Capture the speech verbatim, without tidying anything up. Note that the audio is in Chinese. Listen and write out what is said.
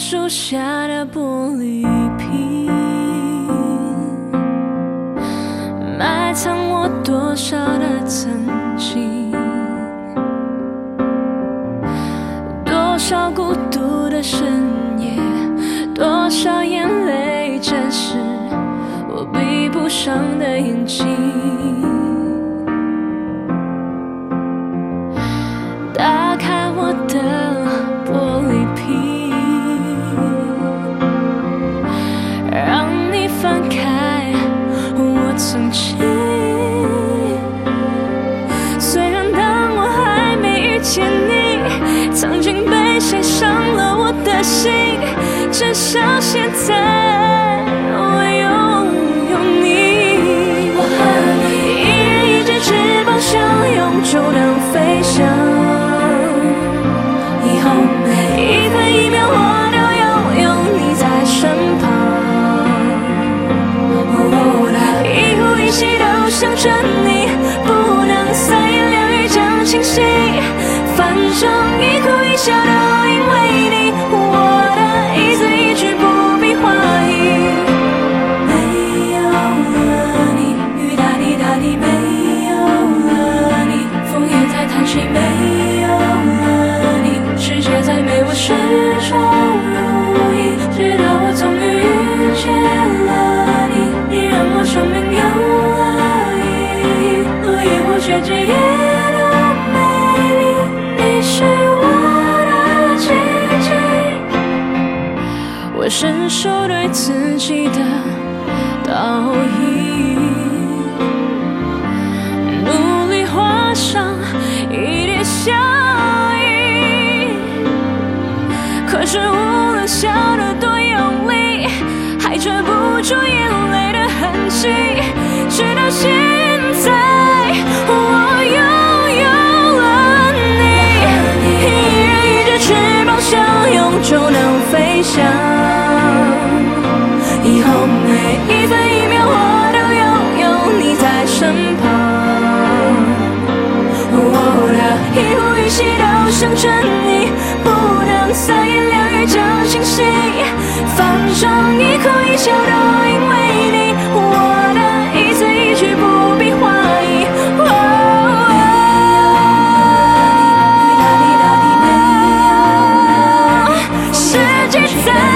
树下的玻璃瓶，埋藏我多少的曾经，多少孤独的深夜，多少眼泪沾湿我闭不上的眼睛。打开我的玻璃瓶，让你翻开我曾经。虽然当我还没遇见你，曾经被谁伤了我的心，至少现在我拥有你。我和你一人一只翅膀相拥，就能飞翔。以后每一分一秒我都拥有你在身旁。哦，一呼一吸都想着你，不能三言两语讲清晰。反正一哭一笑都因为你，我的一字一句不必怀疑。没有了你，雨大滴大滴，没有了你，风也在叹息，没有了你，世界再美我始终如一，直到我终于遇见了你，你让我生命有了意义，落叶或雪枝也都美丽，你是我的奇迹。我伸手对自己的道义，努力画上一点笑意，可是无论笑得多用力，还遮不住眼泪的痕迹。直到现在我拥有了你，一人一只翅膀相拥就能飞翔。以后每一分一秒我都拥有你在身旁。我的一呼一吸都想着你，不能三言两语讲清晰。反正一哭一笑都因为你，我的一字一句不必怀疑。哦，雨大滴大滴，没有了你，世界在